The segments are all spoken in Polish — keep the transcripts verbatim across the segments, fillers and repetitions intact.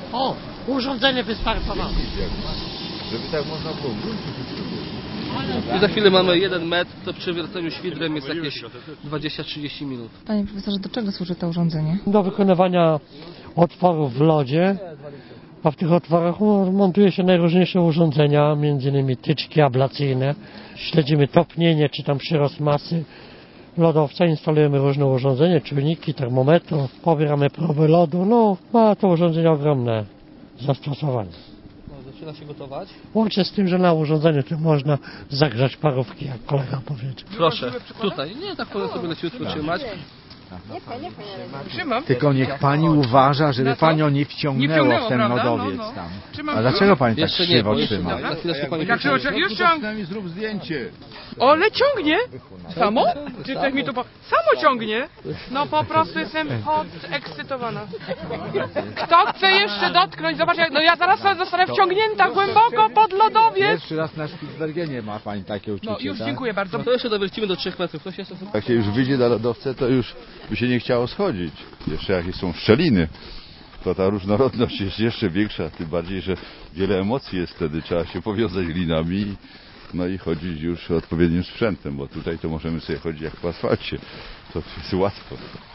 O, urządzenie wystartowało. Żeby tak można było wrócić. I za chwilę mamy jeden metr, to przy wierceniu świdrem jest jakieś dwadzieścia trzydzieści minut. Panie profesorze, do czego służy to urządzenie? Do wykonywania otworów w lodzie, a w tych otworach montuje się najróżniejsze urządzenia, między innymi tyczki ablacyjne. Śledzimy topnienie czy tam przyrost masy lodowca, instalujemy różne urządzenia, czujniki, termometru, pobieramy próby lodu. No, ma to urządzenie ogromne zastosowanie. Zaczyna się gotować. Łącznie z tym, że na urządzeniu tym można zagrzać parówki, jak kolega powiedział. Proszę, tutaj. Nie, tak powiem sobie leciutko trzymać. Trzymam. Tylko niech pani uważa, żeby panią nie wciągnęło w ten lodowiec no, no. tam. Trzymam. A dlaczego pani tak Jeszcze nie, krzywo bo jeszcze trzyma? nie. Na chwileczkę pani Jak poczeka. trzeba, już ciągnie. Zrób zdjęcie. Ole, ciągnie? Samo? Czy ktoś mi tu po... Samo ciągnie? No po prostu jestem podekscytowana. Kto chce jeszcze dotknąć? Zobacz, jak... no ja zaraz zostanę wciągnięta głęboko pod lodowiec. Pierwszy raz na Spitsbergenie ma pani takie uczucie, No już tak? dziękuję bardzo. To jeszcze dowrócimy do trzech metrów. Ktoś jeszcze... Jak się już wyjdzie na lodowce, to już by się nie chciało schodzić. Jeszcze jakie są szczeliny, to ta różnorodność jest jeszcze większa, tym bardziej, że wiele emocji jest wtedy, trzeba się powiązać linami, no i chodzić już odpowiednim sprzętem, bo tutaj to możemy sobie chodzić jak po asfalcie, to jest łatwo.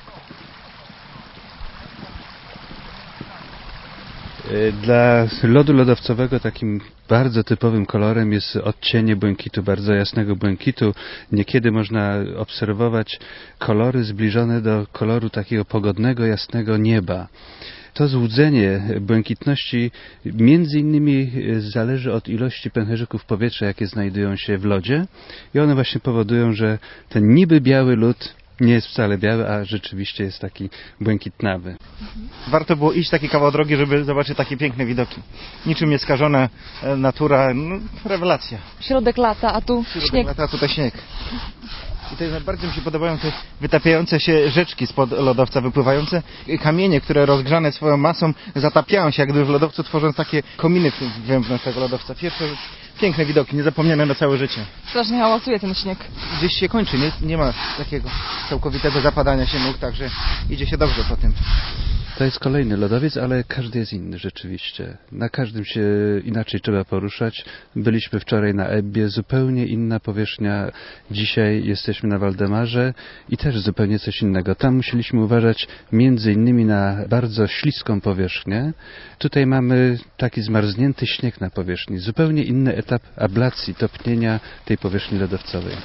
Dla lodu lodowcowego takim bardzo typowym kolorem jest odcienie błękitu, bardzo jasnego błękitu. Niekiedy można obserwować kolory zbliżone do koloru takiego pogodnego, jasnego nieba. To złudzenie błękitności między innymi zależy od ilości pęcherzyków powietrza, jakie znajdują się w lodzie i one właśnie powodują, że ten niby biały lód nie jest wcale biały, a rzeczywiście jest taki błękitnawy. Warto było iść taki kawał drogi, żeby zobaczyć takie piękne widoki. Niczym nieskażona natura, no, rewelacja. Środek lata, a tu Środek śnieg. lata, a tutaj śnieg. I tutaj najbardziej mi się podobają te wytapiające się rzeczki spod lodowca wypływające. Kamienie, które rozgrzane swoją masą zatapiają się jak gdyby w lodowcu, tworząc takie kominy wewnątrz tego lodowca. Pierwsze piękne widoki, niezapomniane na całe życie. Strasznie hałasuje ten śnieg. Gdzieś się kończy, nie, nie ma takiego całkowitego zapadania się nóg, także idzie się dobrze po tym. To jest kolejny lodowiec, ale każdy jest inny rzeczywiście. Na każdym się inaczej trzeba poruszać. Byliśmy wczoraj na Ebbie, zupełnie inna powierzchnia. Dzisiaj jesteśmy na Waldemarze i też zupełnie coś innego. Tam musieliśmy uważać między innymi na bardzo śliską powierzchnię. Tutaj mamy taki zmarznięty śnieg na powierzchni. Zupełnie inny etap ablacji, topnienia tej powierzchni lodowcowej.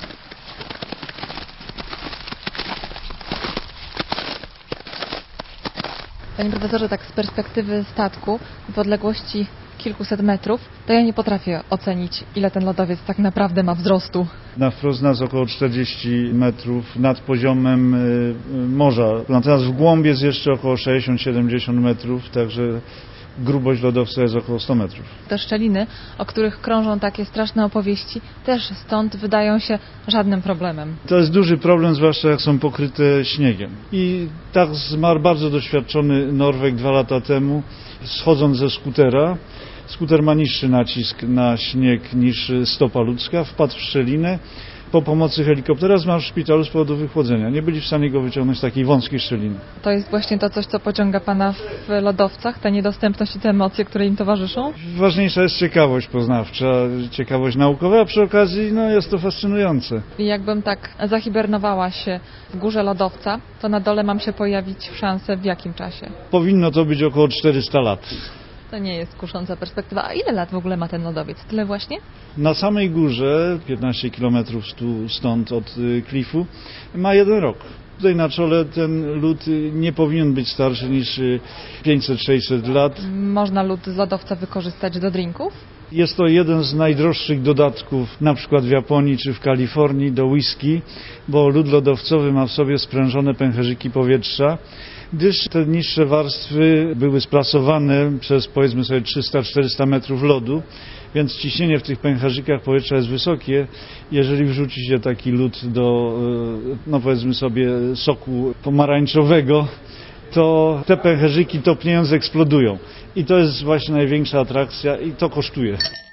Panie profesorze, tak z perspektywy statku w odległości kilkuset metrów, to ja nie potrafię ocenić, ile ten lodowiec tak naprawdę ma wzrostu. Na wprost nas około czterdzieści metrów nad poziomem morza. Natomiast w głąb jest jeszcze około sześćdziesiąt do siedemdziesięciu metrów, także grubość lodowca jest około sto metrów. Te szczeliny, o których krążą takie straszne opowieści, też stąd wydają się żadnym problemem. To jest duży problem, zwłaszcza jak są pokryte śniegiem. I tak zmarł bardzo doświadczony Norweg dwa lata temu, schodząc ze skutera. Skuter ma niższy nacisk na śnieg niż stopa ludzka, wpadł w szczelinę. Po pomocy helikoptera zmarł w szpitalu z powodu wychłodzenia. Nie byli w stanie go wyciągnąć z takiej wąskiej szczeliny. To jest właśnie to coś, co pociąga Pana w lodowcach, ta niedostępność i te emocje, które im towarzyszą? Ważniejsza jest ciekawość poznawcza, ciekawość naukowa, a przy okazji no, jest to fascynujące. I jakbym tak zahibernowała się w górze lodowca, to na dole mam się pojawić w szansę w jakim czasie? Powinno to być około czterysta lat. To nie jest kusząca perspektywa. A ile lat w ogóle ma ten lodowiec? Tyle właśnie? Na samej górze, piętnaście kilometrów stąd od klifu, ma jeden rok. Tutaj na czole ten lód nie powinien być starszy niż pięćset do sześciuset lat. Można lód z lodowca wykorzystać do drinków? Jest to jeden z najdroższych dodatków, na przykład w Japonii czy w Kalifornii, do whisky, bo lód lodowcowy ma w sobie sprężone pęcherzyki powietrza, gdyż te niższe warstwy były sprasowane przez, powiedzmy sobie, trzysta do czterystu metrów lodu, więc ciśnienie w tych pęcherzykach powietrza jest wysokie. Jeżeli wrzuci się taki lód do, no powiedzmy sobie, soku pomarańczowego, to te pęcherzyki topniejąc eksplodują. I to jest właśnie największa atrakcja i to kosztuje.